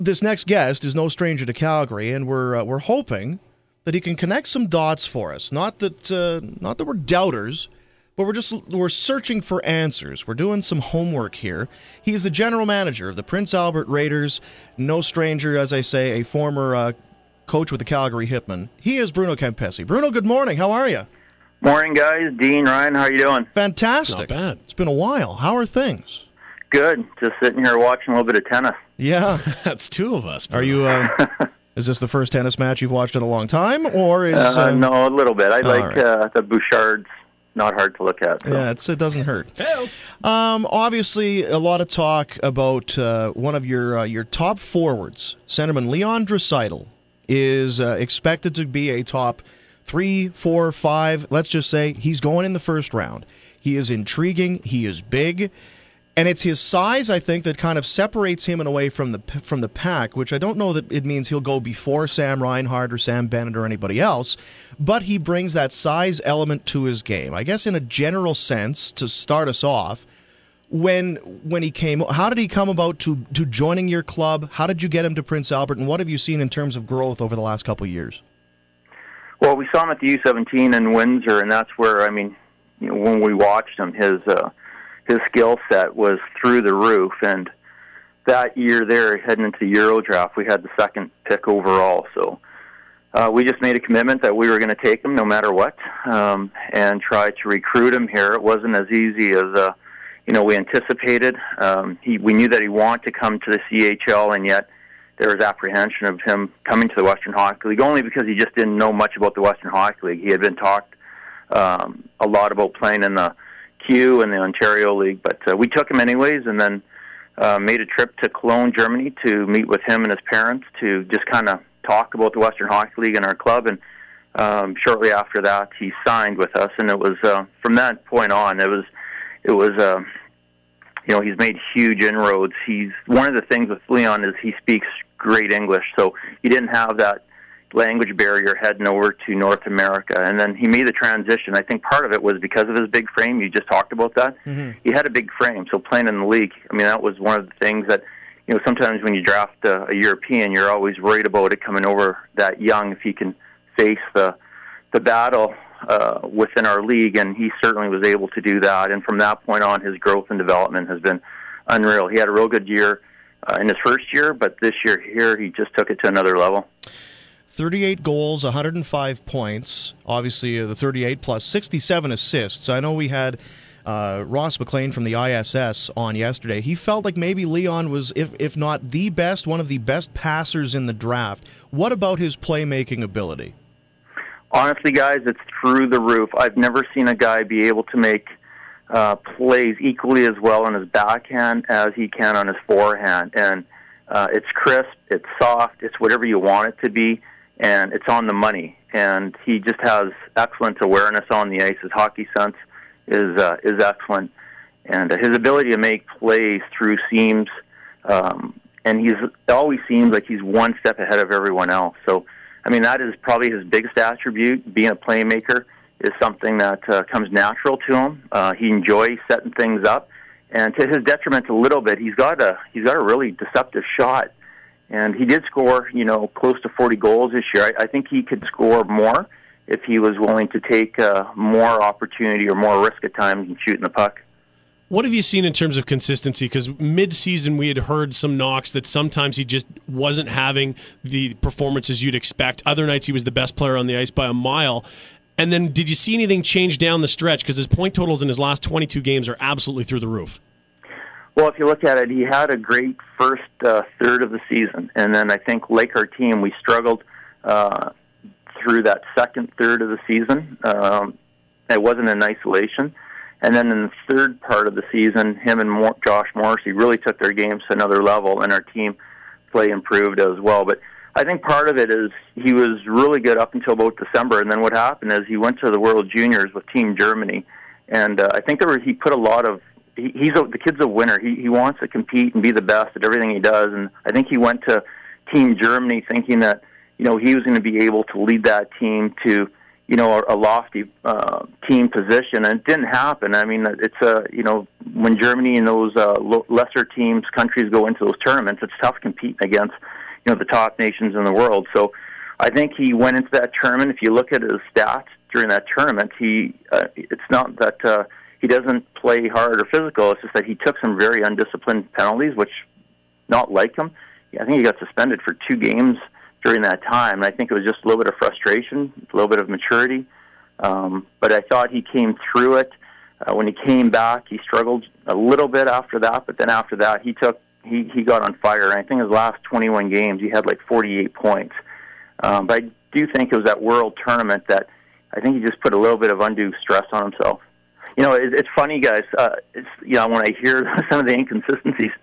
this next guest is no stranger to Calgary, and we're hoping that he can connect some dots for us. Not that we're doubters, but we're searching for answers. We're doing some homework here. He is the general manager of the Prince Albert Raiders. No stranger, as I say, a former coach with the Calgary Hitmen. He is Bruno Campesi. Bruno, good morning. How are you? Morning, guys. Dean, Ryan, how are you doing? Fantastic. Not bad. It's been a while. How are things? Good. Just sitting here watching a little bit of tennis. Yeah. That's two of us. Are you? Is this the first tennis match you've watched in a long time, or is? No, a little bit. I like right. the Bouchards. Not hard to look at. So. Yeah, it doesn't hurt. Hey-o. Obviously, a lot of talk about one of your top forwards, centerman Leon Draisaitl, is expected to be a top 3, 4, 5. Let's just say he's going in the first round. He is intriguing. He is big. And it's his size, I think, that kind of separates him in a way from the pack, which I don't know that it means he'll go before Sam Reinhart or Sam Bennett or anybody else, but he brings that size element to his game. I guess in a general sense, to start us off, when he came, how did he come about to joining your club? How did you get him to Prince Albert, and what have you seen in terms of growth over the last couple of years? Well, we saw him at the U17 in Windsor, and that's where, when we watched him, his skill set was through the roof, and that year there, heading into the Euro draft, we had the second pick overall, so we just made a commitment that we were going to take him no matter what, and try to recruit him here. It wasn't as easy as we anticipated. We knew that he wanted to come to the CHL, and yet there was apprehension of him coming to the Western Hockey League, only because he just didn't know much about the Western Hockey League. He had been talked a lot about playing in the Q and the Ontario League, but we took him anyways, and then made a trip to Cologne, Germany, to meet with him and his parents to just kind of talk about the Western Hockey League and our club. And shortly after that, he signed with us, and it was from that point on. It was he's made huge inroads. He's one of the things with Leon is he speaks great English, so he didn't have that language barrier heading over to North America, and then he made the transition. I think part of it was because of his big frame. You just talked about that. Mm-hmm. He had a big frame, so playing in the league, that was one of the things that, sometimes when you draft a European, you're always worried about it coming over that young, if he can face the battle within our league, and he certainly was able to do that. And from that point on, his growth and development has been unreal. He had a real good year in his first year, but this year here, he just took it to another level. 38 goals, 105 points, obviously the 38 plus 67 assists. I know we had Ross McLean from the ISS on yesterday. He felt like maybe Leon was, if not the best, one of the best passers in the draft. What about his playmaking ability? Honestly, guys, it's through the roof. I've never seen a guy be able to make plays equally as well on his backhand as he can on his forehand. And it's crisp, it's soft, it's whatever you want it to be. And it's on the money, and he just has excellent awareness on the ice. His hockey sense is excellent, and his ability to make plays through seams, and it always seems like he's one step ahead of everyone else. So, that is probably his biggest attribute. Being a playmaker is something that comes natural to him. He enjoys setting things up, and to his detriment a little bit, he's got a really deceptive shot. And he did score, close to 40 goals this year. I think he could score more if he was willing to take more opportunity or more risk at times in shooting the puck. What have you seen in terms of consistency? Because mid-season we had heard some knocks that sometimes he just wasn't having the performances you'd expect. Other nights he was the best player on the ice by a mile. And then did you see anything change down the stretch? Because his point totals in his last 22 games are absolutely through the roof. Well, if you look at it, he had a great first third of the season. And then I think, like our team, we struggled through that second third of the season. It wasn't in isolation. And then in the third part of the season, him and Josh Morrissey really took their games to another level, and our team play improved as well. But I think part of it is he was really good up until about December. And then what happened is he went to the World Juniors with Team Germany. And I think he put a lot of the kid's a winner. He wants to compete and be the best at everything he does, and I think he went to Team Germany thinking that he was going to be able to lead that team to a lofty team position, and it didn't happen. It's when Germany and those lesser countries go into those tournaments, it's tough competing against the top nations in the world. So I think he went into that tournament. If you look at his stats during that tournament, it's not that he doesn't play hard or physical. It's just that he took some very undisciplined penalties, which not like him. I think he got suspended for 2 games during that time, and I think it was just a little bit of frustration, a little bit of maturity. But I thought he came through it. When he came back, he struggled a little bit after that, but then after that, he got on fire. And I think his last 21 games, he had like 48 points. But I do think it was that World Tournament that I think he just put a little bit of undue stress on himself. It's funny, guys. When I hear some of the inconsistencies,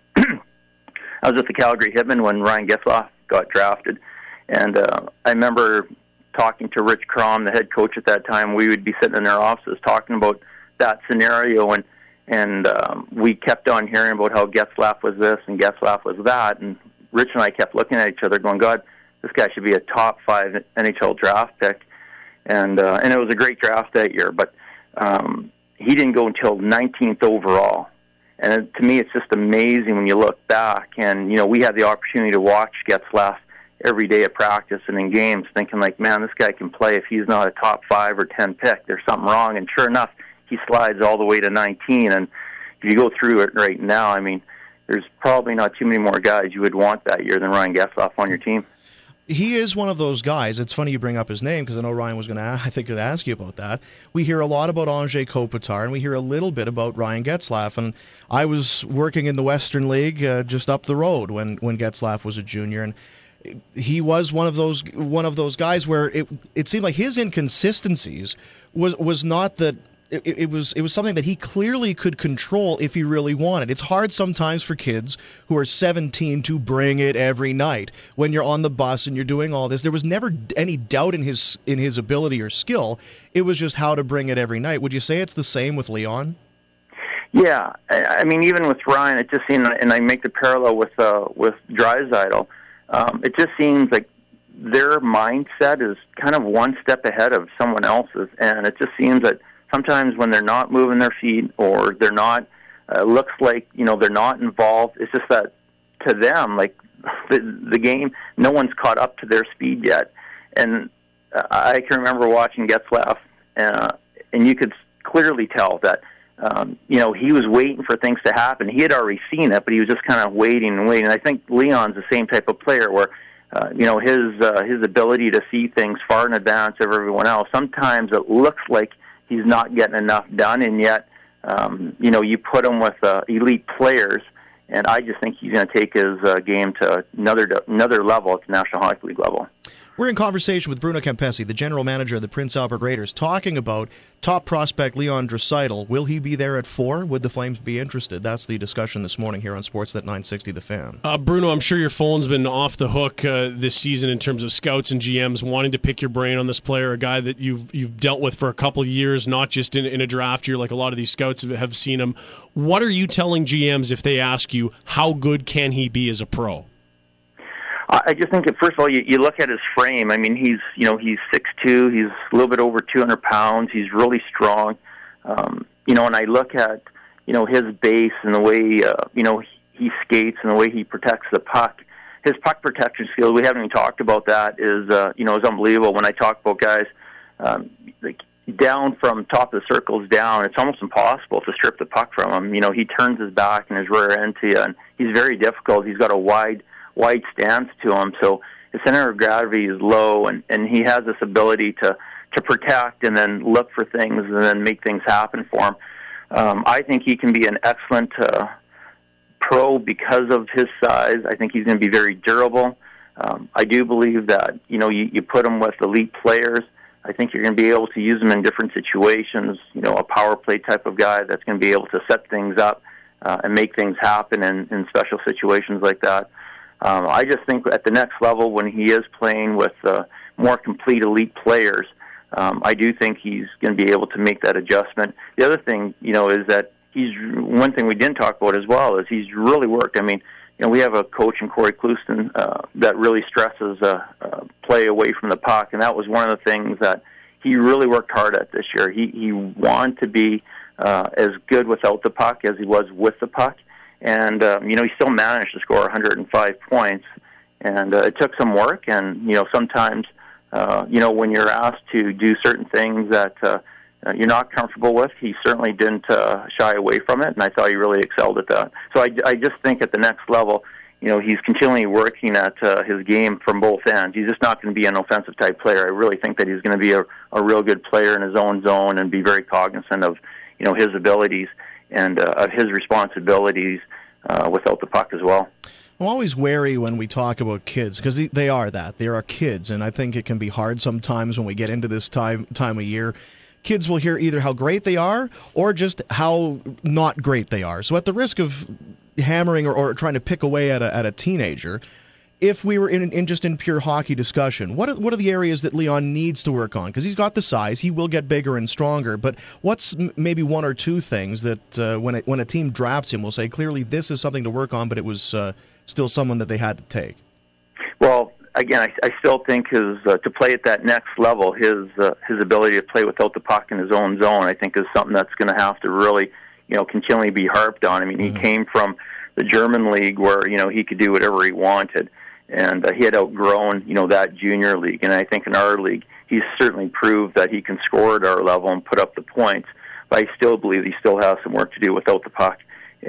I was at the Calgary Hitmen when Ryan Getzlaf got drafted, and I remember talking to Rich Crom, the head coach at that time. We would be sitting in their offices talking about that scenario, and we kept on hearing about how Getzlaf was this and Getzlaf was that, and Rich and I kept looking at each other going, God, this guy should be a top 5 NHL draft pick, and it was a great draft that year, but he didn't go until 19th overall. And to me, it's just amazing when you look back. And, we had the opportunity to watch Getzlaf every day at practice and in games, thinking like, man, this guy can play. If he's not a top 5 or 10 pick, there's something wrong. And sure enough, he slides all the way to 19. And if you go through it right now, I mean, there's probably not too many more guys you would want that year than Ryan Getzlaf on your team. He is one of those guys. It's funny you bring up his name because I know Ryan was going to, ask you about that. We hear a lot about Anze Kopitar, and we hear a little bit about Ryan Getzlaf. And I was working in the Western League just up the road when Getzlaf was a junior, and he was one of those guys where it seemed like his inconsistencies was not that. It was something that he clearly could control if he really wanted. It's hard sometimes for kids who are 17 to bring it every night. When you're on the bus and you're doing all this, there was never any doubt in his ability or skill. It was just how to bring it every night. Would you say it's the same with Leon? Yeah, I mean, even with Ryan, it just seemed, and I make the parallel with Draisaitl. It just seems like their mindset is kind of one step ahead of someone else's, and it just seems that sometimes when they're not moving their feet or they're not, looks like, they're not involved, it's just that to them, like the game, no one's caught up to their speed yet. And I can remember watching Getzlaf, and you could clearly tell that, he was waiting for things to happen. He had already seen it, but he was just kind of waiting and waiting. I think Leon's the same type of player where, his ability to see things far in advance of everyone else, sometimes it looks like he's not getting enough done, and yet, you put him with elite players, and I just think he's going to take his game to another level at the National Hockey League level. We're in conversation with Bruno Campesi, the general manager of the Prince Albert Raiders, talking about top prospect Leon Draisaitl. Will he be there at 4? Would the Flames be interested? That's the discussion this morning here on Sportsnet 960 The Fan. Bruno, I'm sure your phone's been off the hook this season in terms of scouts and GMs wanting to pick your brain on this player, a guy that you've dealt with for a couple of years, not just in a draft year like a lot of these scouts have seen him. What are you telling GMs if they ask you, how good can he be as a pro? I just think that, first of all, you look at his frame. I mean, he's 6'2", he's a little bit over 200 pounds, he's really strong. And I look at, his base and the way, he skates and the way he protects the puck. His puck protection skills, we haven't even talked about that, is unbelievable. When I talk about guys, like down from top of the circles down, it's almost impossible to strip the puck from him. He turns his back and his rear end to you, and he's very difficult. He's got a wide stance to him, so his center of gravity is low, and he has this ability to protect and then look for things and then make things happen for him. I think he can be an excellent pro because of his size. I think he's going to be very durable. I do believe that, you put him with elite players. I think you're going to be able to use him in different situations, a power play type of guy that's going to be able to set things up and make things happen in special situations like that. I just think at the next level, when he is playing with more complete elite players, I do think he's going to be able to make that adjustment. The other thing, is that one thing we didn't talk about as well is he's really worked. I mean, we have a coach in Corey Clouston that really stresses play away from the puck, and that was one of the things that he really worked hard at this year. He wanted to be as good without the puck as he was with the puck. And, he still managed to score 105 points. And it took some work, and, sometimes, when you're asked to do certain things that you're not comfortable with, he certainly didn't shy away from it, and I thought he really excelled at that. So I just think at the next level, he's continually working at his game from both ends. He's just not going to be an offensive type player. I really think that he's going to be a real good player in his own zone and be very cognizant of, his abilities and of his responsibilities without the puck as well. I'm always wary when we talk about kids, because they are that. They are kids, and I think it can be hard sometimes when we get into this time of year. Kids will hear either how great they are or just how not great they are. So at the risk of hammering or trying to pick away at a teenager, if we were in pure hockey discussion, what are the areas that Leon needs to work on? Because he's got the size, he will get bigger and stronger, but what's maybe one or two things that when a team drafts him will say, clearly this is something to work on, but it was still someone that they had to take? Well, again, I still think his to play at that next level, his ability to play without the puck in his own zone, I think is something that's going to have to really, continually be harped on. I mean, he came from the German league where, he could do whatever he wanted, and he had outgrown, that junior league. And I think in our league, he's certainly proved that he can score at our level and put up the points. But I still believe he still has some work to do without the puck,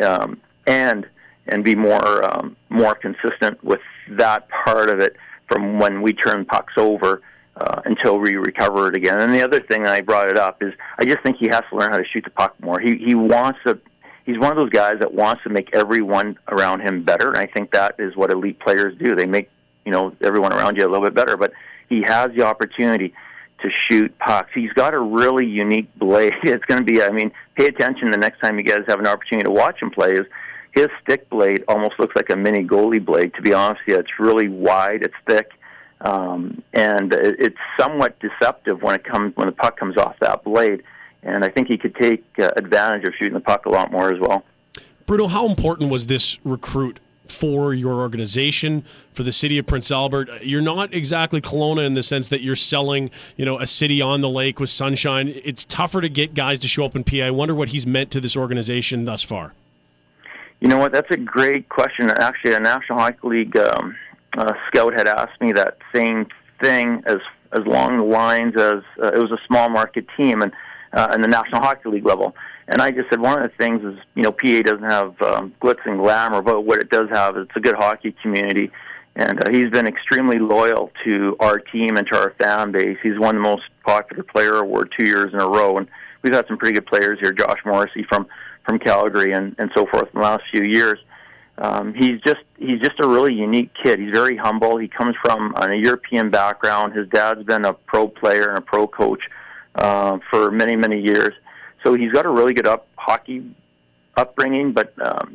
and be more consistent with that part of it from when we turn pucks over until we recover it again. And the other thing I brought it up is I just think he has to learn how to shoot the puck more. He wants to. He's one of those guys that wants to make everyone around him better. And I think that is what elite players do. They make everyone around you a little bit better. But he has the opportunity to shoot pucks. He's got a really unique blade. It's going to be. Pay attention the next time you guys have an opportunity to watch him play. His stick blade almost looks like a mini goalie blade, to be honest with you. It's really wide, it's thick, and it's somewhat deceptive when the puck comes off that blade. And I think he could take advantage of shooting the puck a lot more as well. Bruno, how important was this recruit for your organization, for the city of Prince Albert? You're not exactly Kelowna in the sense that you're selling, a city on the lake with sunshine. It's tougher to get guys to show up in PA. I wonder what he's meant to this organization thus far. You know what? That's a great question. Actually, a National Hockey League scout had asked me that same thing as along the lines as it was a small market team and in the National Hockey League level. And I just said one of the things is, PA doesn't have glitz and glamour, but what it does have is it's a good hockey community. And he's been extremely loyal to our team and to our fan base. He's won the most popular player award 2 years in a row. And we've had some pretty good players here, Josh Morrissey from Calgary and so forth in the last few years. He's just a really unique kid. He's very humble. He comes from a European background. His dad's been a pro player and a pro coach for many, many years. So he's got a really good hockey upbringing, but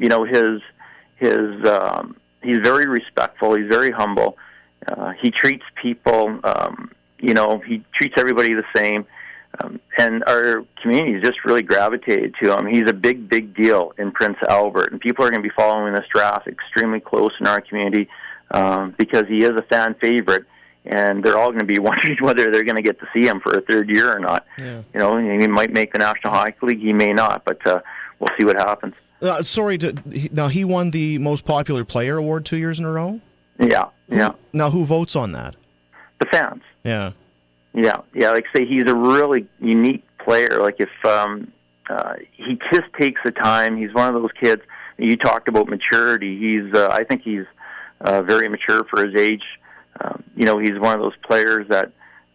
he's very respectful. He's very humble. He treats people, he treats everybody the same. And our community has just really gravitated to him. He's a big, big deal in Prince Albert, and people are going to be following this draft extremely close in our community because he is a fan favorite, and they're all going to be wondering whether they're going to get to see him for a third year or not. Yeah. He might make the National Hockey League, he may not, but we'll see what happens. Now he won the Most Popular Player Award 2 years in a row? Yeah. Now who votes on that? The fans. Yeah. Yeah. Like I say, he's a really unique player. Like if he just takes the time. He's one of those kids. You talked about maturity. I think he's very mature for his age. He's one of those players that,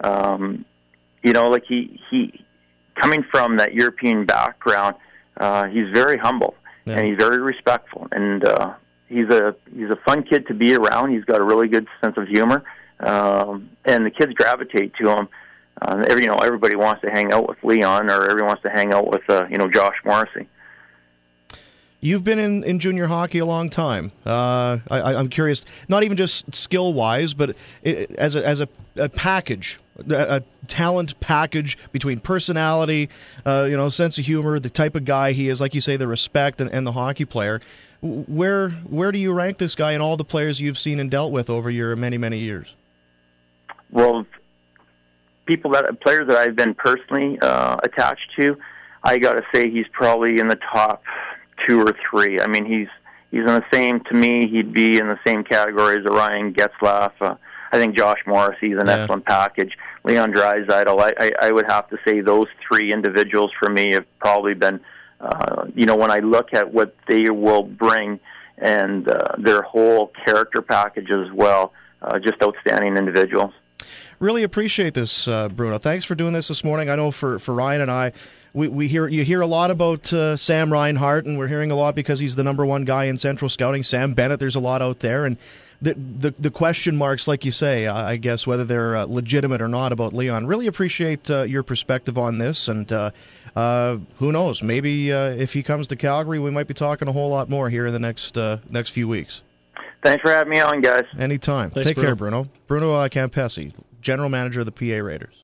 like he coming from that European background. He's very humble and he's very respectful, and he's a fun kid to be around. He's got a really good sense of humor. And the kids gravitate to him. Everybody wants to hang out with Leon, or everyone wants to hang out with, Josh Morrissey. You've been in junior hockey a long time. I'm curious, not even just skill-wise, but as a package, a talent package between personality, sense of humor, the type of guy he is, like you say, the respect and the hockey player. Where do you rank this guy in all the players you've seen and dealt with over your many, many years? Well, players that I've been personally attached to, I got to say he's probably in the top 2 or 3. I mean, he's in the same, to me, he'd be in the same category as a Ryan Getzlaf. I think Josh Morrissey is an excellent package. Leon Draisaitl, I would have to say those three individuals for me have probably been, when I look at what they will bring and their whole character package as well, just outstanding individuals. Really appreciate this, Bruno. Thanks for doing this morning. I know for Ryan and I, you hear a lot about Sam Reinhart, and we're hearing a lot because he's the number one guy in Central Scouting. Sam Bennett, there's a lot out there, and the question marks, like you say, I guess, whether they're legitimate or not about Leon. Really appreciate your perspective on this, and who knows? Maybe if he comes to Calgary, we might be talking a whole lot more here in the next few weeks. Thanks for having me on, guys. Anytime. Thanks, Take care, Bruno. Bruno Campesi, General Manager of the PA Raiders.